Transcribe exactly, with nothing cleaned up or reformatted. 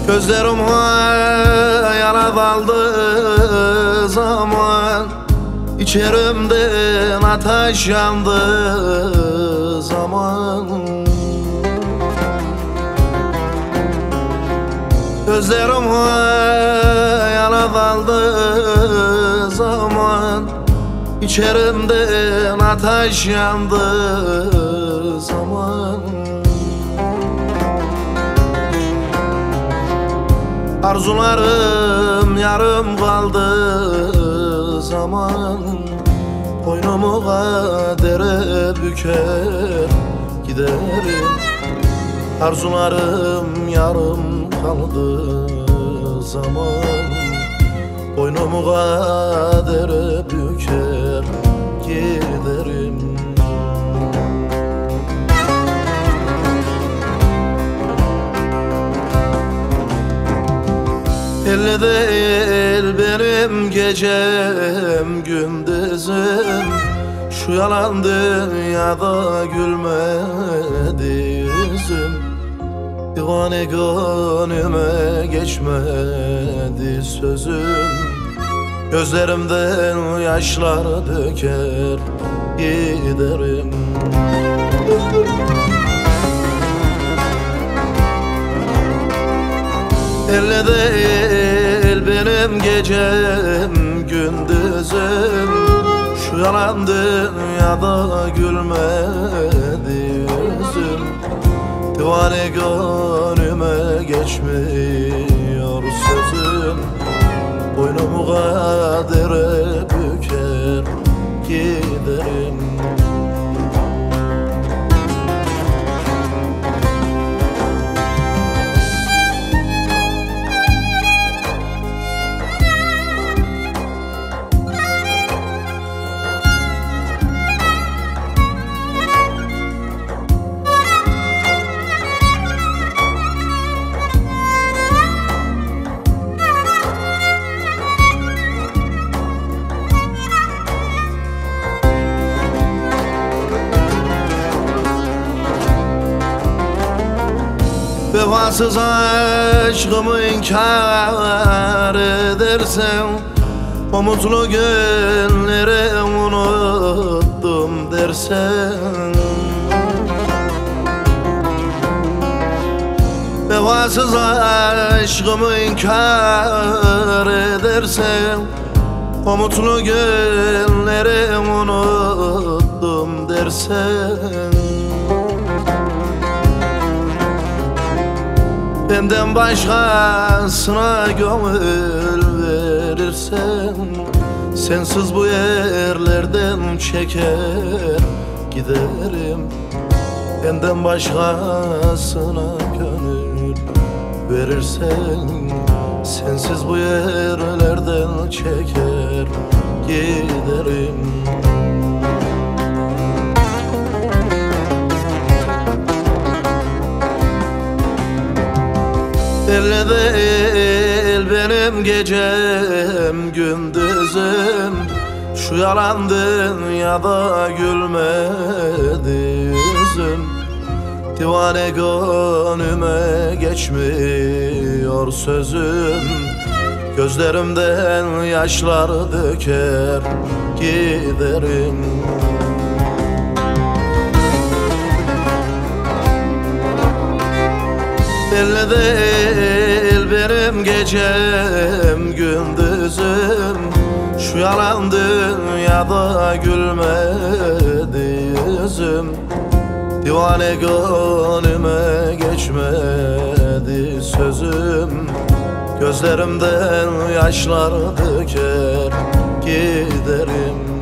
Gözlerim hayala daldı zaman, İçerimden ateş yandı zaman. Gözlerim hayala daldı zaman, İçerimden ateş yandı zaman. Arzularım yarım kaldı zaman, boynumu kadere büker giderim. Arzularım yarım kaldı zaman, boynumu kadere büker giderim. Belli değil benim gecem gündüzüm, şu yalan dünyada gülmedi yüzüm. Divane gönlüme geçmedi sözüm, gözlerimden yaşlar döker giderim. Belli değil benim gecem gündüzüm, şu yalan dünyada gülmedi yüzüm. Divane gönlüme geçmiyor sözüm, boynumu kadere büker giderim. Vefasız aşkımı inkar edersen, o mutlu günleri unuttum dersen. Vefasız aşkımı inkar edersen, o mutlu günleri unuttum dersen. Benden başkasına gönül verirsen, sensiz bu yerlerden çeker giderim. Benden başkasına gönül verirsen, sensiz bu yerlerden çeker giderim. Belli değil benim gecem gündüzüm, şu yalan dünyada gülmedi yüzüm. Divane gönlüme geçmiyor sözüm, gözlerimden yaşlar döker giderim. Belli değil benim gecem gündüzüm, şu yalan dünyada gülmedi yüzüm. Divane gönlüme geçmedi sözüm, gözlerimden yaşlar döker giderim.